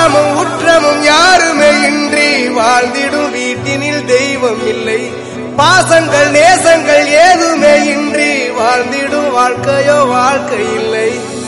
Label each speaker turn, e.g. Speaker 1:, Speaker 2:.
Speaker 1: பாசமும் உற்றமும் யாருமே இன்றி வாழ்ந்திடும் வீட்டினில் தெய்வம் இல்லை. பாசங்கள் நேசங்கள் ஏதுமே இன்றி வாழ்ந்திடும் வாழ்க்கையோ வாழ்க்கை இல்லை.